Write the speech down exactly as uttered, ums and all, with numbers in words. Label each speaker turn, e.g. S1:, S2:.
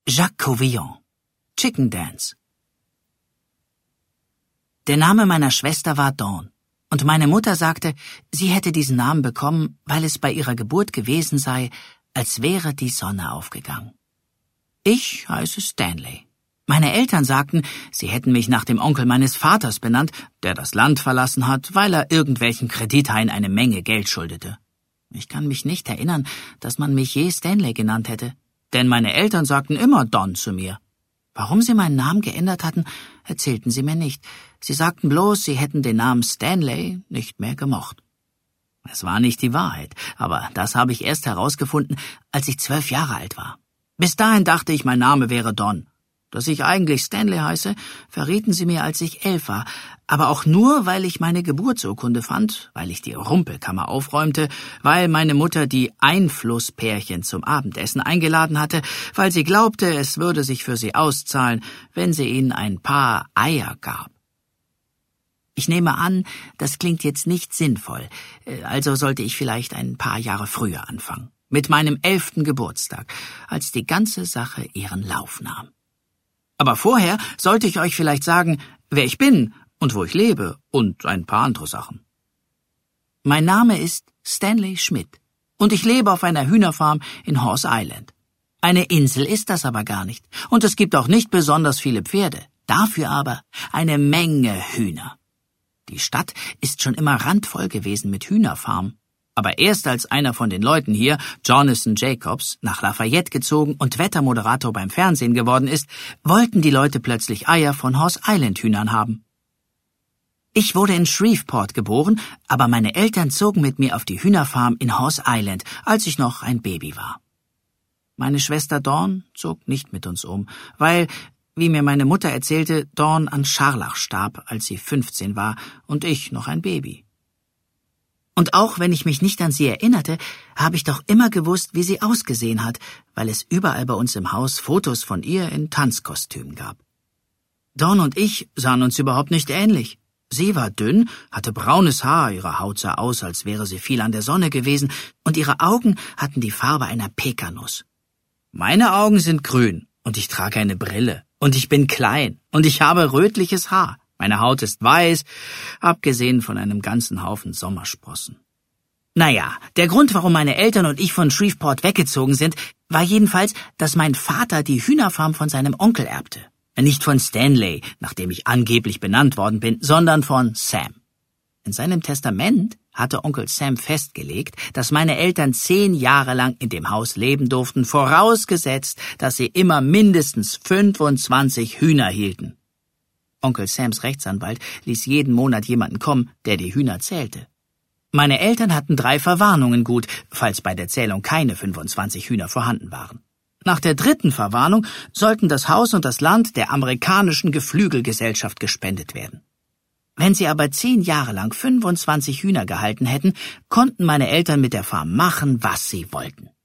S1: Jacques Couvillon. Chicken Dance. Der Name meiner Schwester war Dawn, und meine Mutter sagte, sie hätte diesen Namen bekommen, weil es bei ihrer Geburt gewesen sei, als wäre die Sonne aufgegangen. Ich heiße Stanley. Meine Eltern sagten, sie hätten mich nach dem Onkel meines Vaters benannt, der das Land verlassen hat, weil er irgendwelchen Kredithaien eine Menge Geld schuldete. Ich kann mich nicht erinnern, dass man mich je Stanley genannt hätte, denn meine Eltern sagten immer Don zu mir. Warum sie meinen Namen geändert hatten, erzählten sie mir nicht. Sie sagten bloß, sie hätten den Namen Stanley nicht mehr gemocht. Es war nicht die Wahrheit, aber das habe ich erst herausgefunden, als ich zwölf Jahre alt war. Bis dahin dachte ich, mein Name wäre Don. Dass ich eigentlich Stanley heiße, verrieten sie mir, als ich elf war, aber auch nur, weil ich meine Geburtsurkunde fand, weil ich die Rumpelkammer aufräumte, weil meine Mutter die Einflusspärchen zum Abendessen eingeladen hatte, weil sie glaubte, es würde sich für sie auszahlen, wenn sie ihnen ein paar Eier gab. Ich nehme an, das klingt jetzt nicht sinnvoll, also sollte ich vielleicht ein paar Jahre früher anfangen, mit meinem elften Geburtstag, als die ganze Sache ihren Lauf nahm. Aber vorher sollte ich euch vielleicht sagen, wer ich bin und wo ich lebe und ein paar andere Sachen. Mein Name ist Stanley Schmidt und ich lebe auf einer Hühnerfarm in Horse Island. Eine Insel ist das aber gar nicht und es gibt auch nicht besonders viele Pferde, dafür aber eine Menge Hühner. Die Stadt ist schon immer randvoll gewesen mit Hühnerfarmen. Aber erst als einer von den Leuten hier, Jonathan Jacobs, nach Lafayette gezogen und Wettermoderator beim Fernsehen geworden ist, wollten die Leute plötzlich Eier von Horse Island Hühnern haben. Ich wurde in Shreveport geboren, aber meine Eltern zogen mit mir auf die Hühnerfarm in Horse Island, als ich noch ein Baby war. Meine Schwester Dawn zog nicht mit uns um, weil, wie mir meine Mutter erzählte, Dawn an Scharlach starb, als sie fünfzehn war und ich noch ein Baby. Und auch wenn ich mich nicht an sie erinnerte, habe ich doch immer gewusst, wie sie ausgesehen hat, weil es überall bei uns im Haus Fotos von ihr in Tanzkostümen gab. Dawn und ich sahen uns überhaupt nicht ähnlich. Sie war dünn, hatte braunes Haar, ihre Haut sah aus, als wäre sie viel an der Sonne gewesen, und ihre Augen hatten die Farbe einer Pekanuss. Meine Augen sind grün, und ich trage eine Brille, und ich bin klein, und ich habe rötliches Haar. Meine Haut ist weiß, abgesehen von einem ganzen Haufen Sommersprossen. Naja, der Grund, warum meine Eltern und ich von Shreveport weggezogen sind, war jedenfalls, dass mein Vater die Hühnerfarm von seinem Onkel erbte. Nicht von Stanley, nach dem ich angeblich benannt worden bin, sondern von Sam. In seinem Testament hatte Onkel Sam festgelegt, dass meine Eltern zehn Jahre lang in dem Haus leben durften, vorausgesetzt, dass sie immer mindestens fünfundzwanzig Hühner hielten. Onkel Sams Rechtsanwalt ließ jeden Monat jemanden kommen, der die Hühner zählte. Meine Eltern hatten drei Verwarnungen gut, falls bei der Zählung keine fünfundzwanzig Hühner vorhanden waren. Nach der dritten Verwarnung sollten das Haus und das Land der amerikanischen Geflügelgesellschaft gespendet werden. Wenn sie aber zehn Jahre lang fünfundzwanzig Hühner gehalten hätten, konnten meine Eltern mit der Farm machen, was sie wollten.